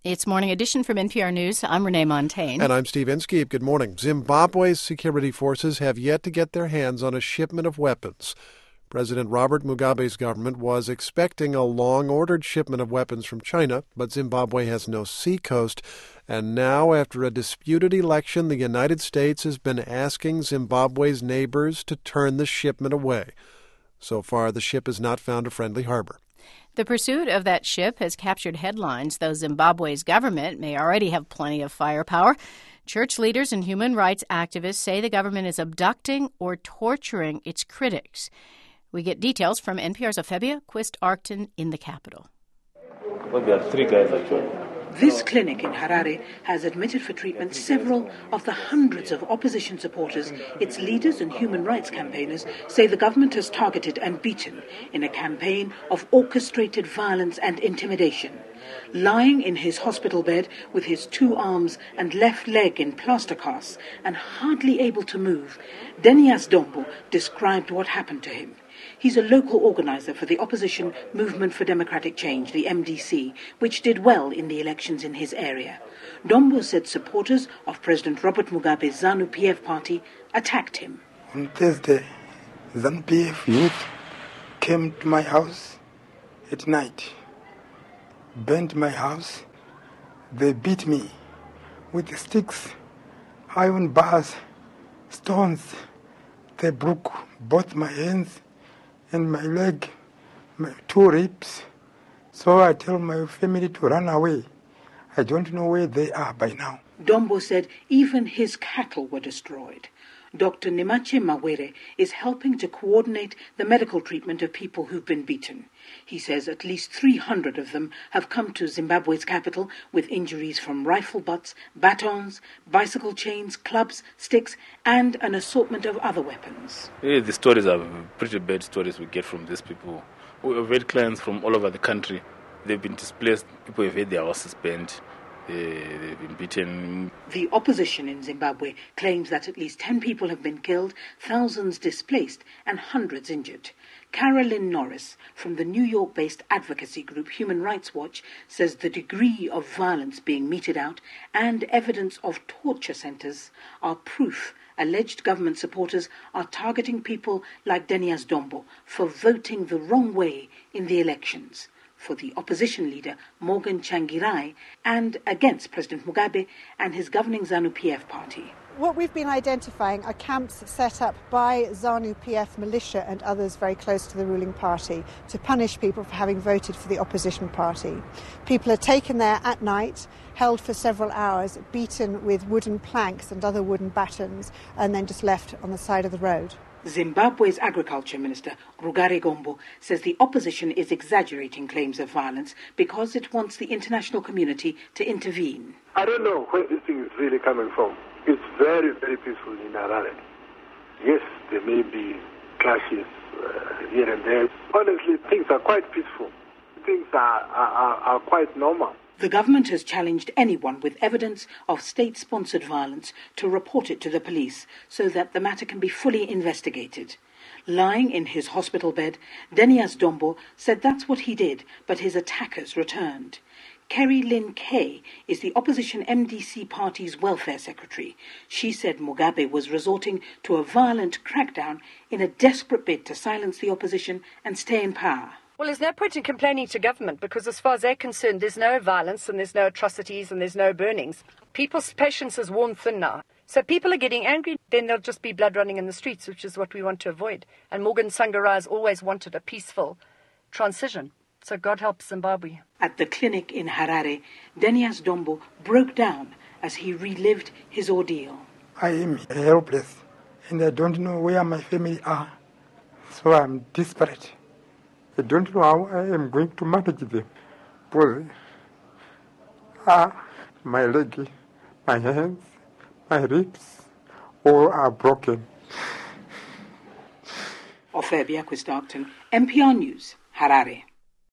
It's Morning Edition from NPR News. I'm Renee Montaigne. And I'm Steve Inskeep. Good morning. Zimbabwe's security forces have yet to get their hands on a shipment of weapons. President Robert Mugabe's government was expecting a long-ordered shipment of weapons from China, but Zimbabwe has no seacoast. And now, after a disputed election, the United States has been asking Zimbabwe's neighbors to turn the shipment away. So far, the ship has not found a friendly harbor. The pursuit of that ship has captured headlines, though Zimbabwe's government may already have plenty of firepower. Church leaders and human rights activists say the government is abducting or torturing its critics. We get details from NPR's Afebia Quist-Arcton in the capital. Well, there are 3 guys actually. This clinic in Harare has admitted for treatment several of the hundreds of opposition supporters its leaders and human rights campaigners say the government has targeted and beaten in a campaign of orchestrated violence and intimidation. Lying in his hospital bed with his 2 arms and left leg in plaster casts and hardly able to move, Denias Dombo described what happened to him. He's a local organizer for the Opposition Movement for Democratic Change, the MDC, which did well in the elections in his area. Dombo said supporters of President Robert Mugabe's ZANU-PF party attacked him. On Thursday, ZANU-PF youth came to my house at night, burnt my house. They beat me with sticks, iron bars, stones. They broke both my hands and my leg, my 2 ribs. So I tell my family to run away. I don't know where they are by now. Dombo said even his cattle were destroyed. Dr. Nimache Mawere is helping to coordinate the medical treatment of people who've been beaten. He says at least 300 of them have come to Zimbabwe's capital with injuries from rifle butts, batons, bicycle chains, clubs, sticks, and an assortment of other weapons. The stories are pretty bad stories we get from these people. We have had clients from all over the country. They've been displaced. People have had their houses burnt. They've been beaten. The opposition in Zimbabwe claims that at least 10 people have been killed, thousands displaced, and hundreds injured. Carolyn Norris from the New York-based advocacy group Human Rights Watch says the degree of violence being meted out and evidence of torture centers are proof alleged government supporters are targeting people like Denias Dombo for voting the wrong way in the elections, for the opposition leader Morgan Tsvangirai, and against President Mugabe and his governing ZANU-PF party. What we've been identifying are camps set up by ZANU-PF militia and others very close to the ruling party to punish people for having voted for the opposition party. People are taken there at night, held for several hours, beaten with wooden planks and other wooden batons, and then just left on the side of the road. Zimbabwe's Agriculture Minister, Rugare Gombo, says the opposition is exaggerating claims of violence because it wants the international community to intervene. I don't know where this thing is really coming from. It's very, very peaceful in Harare. Yes, there may be clashes here and there. Honestly, things are quite peaceful. Things are quite normal. The government has challenged anyone with evidence of state-sponsored violence to report it to the police so that the matter can be fully investigated. Lying in his hospital bed, Denias Dombo said that's what he did, but his attackers returned. Kerry Lynn Kay is the opposition MDC party's welfare secretary. She said Mugabe was resorting to a violent crackdown in a desperate bid to silence the opposition and stay in power. Well, there's no point in complaining to government because as far as they're concerned, there's no violence and there's no atrocities and there's no burnings. People's patience is worn thin now. So people are getting angry, then there'll just be blood running in the streets, which is what we want to avoid. And Morgan Tsvangirai has always wanted a peaceful transition. So God help Zimbabwe. At the clinic in Harare, Denias Dombo broke down as he relived his ordeal. I am helpless and I don't know where my family are. So I'm desperate. I don't know how I am going to manage them. Because my leg, my hands, my ribs, all are broken. Afebia Quist-Arcton, NPR News, Harare.